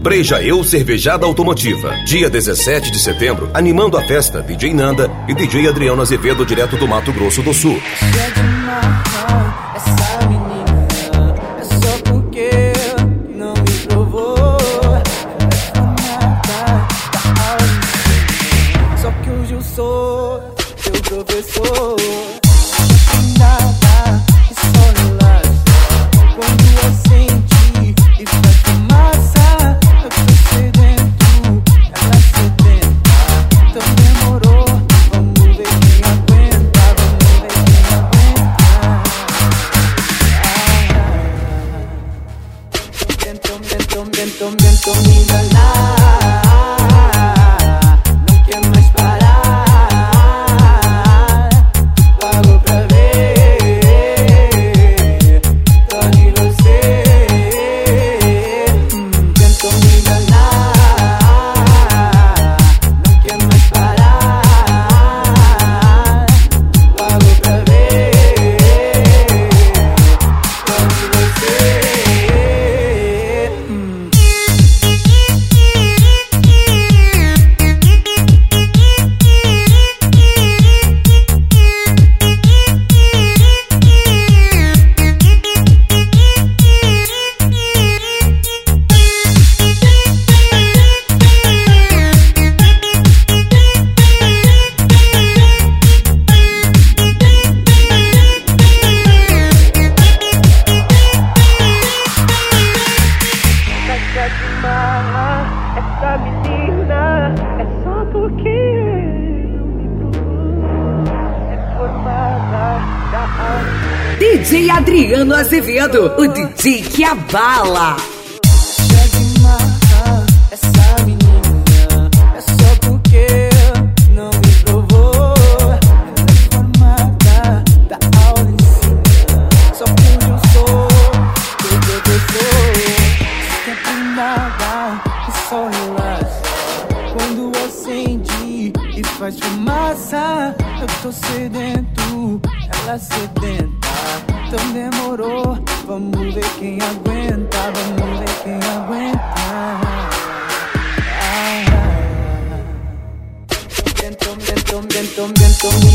Breja Eu Cervejada Automotiva. Dia 17 de setembro, animando a festa, DJ Nanda e DJ Adriano Azevedo, direto do Mato Grosso do Sul. Essa menina é só porque não me provou. Só que hoje eu sou teu professor. Nada, e só relaxa. Quando eu senti e faz fumaça, eu tô sedento, ela sedenta. Então demorou, vamos ver quem aguenta, vamos ver quem aguenta. Tentam me enganar, não quer mais parar. Pagou pra ver, tô de você. Tentam me enganar, não quer mais parar. Pagou pra ver, tô de você. Essa menina é só porque não me provou. É formada da alma. DJ Adriano Azevedo, o DJ que abala. Essa menina é só porque não me provou. Ela é formada da aula em cima. Só que hoje eu sou teu professor. Sempre nada, e só relaxa. Quando acende e faz fumaça, eu tô sedento, ela sedenta. Então demorou, vamos ver quem aguenta, vamos ver quem aguenta. Tentam me